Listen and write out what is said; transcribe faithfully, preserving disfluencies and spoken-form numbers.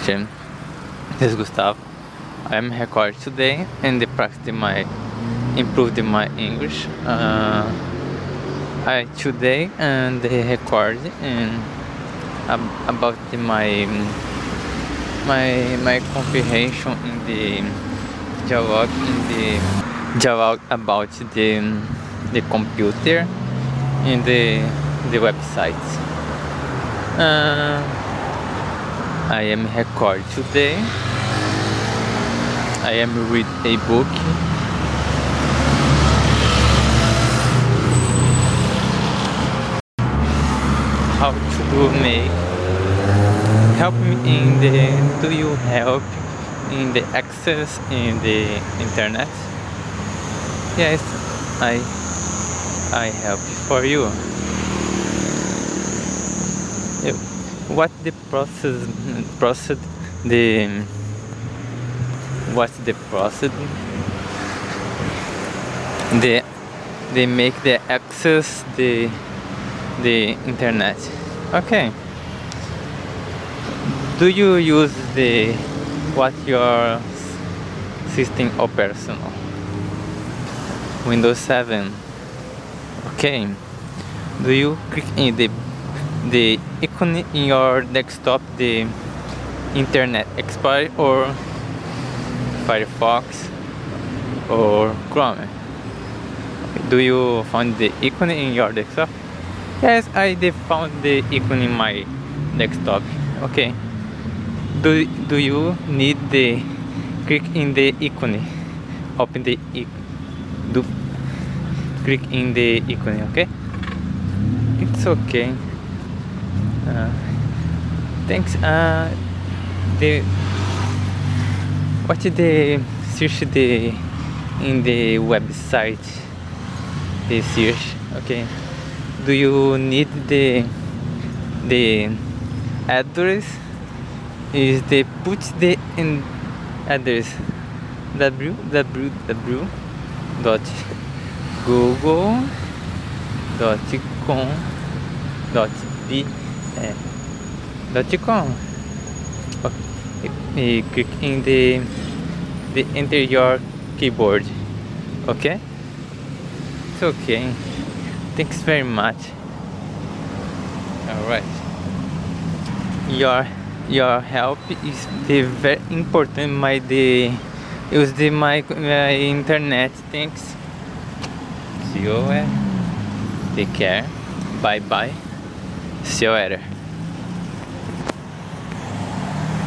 Christian. This is Gustavo. I am recording today and the practice my improved my English. Uh, I today and the record and um, about the, my my my comprehension in the dialogue in the dialogue about the the computer in the the website. Uh, I am record today. I am read a book. How to do make help me in the do you help in the access in the internet? Yes, I I help for you. What the process process the what's the process the they make the access the the internet. Okay, do you use the what your system or personal Windows seven? Okay, do you click in the the icon in your desktop the Internet Explorer or Firefox or Chrome? Do you find the icon in your desktop? Yes, I did found the icon in my desktop. Okay. Do do you need the click in the icon? Open the icon. Do click in the icon. Okay. It's okay. Uh, thanks. Uh, the what the search the in the website? The search. Okay. Do you need the the address? Is they put the in address www dot google dot com dot b dot com. Okay. Click in the the enter your keyboard. Okay. It's okay. Thanks very much. All right. Your your help is the very important. My the use the my, my internet. Thanks. See you. Take care. Bye bye. See you later.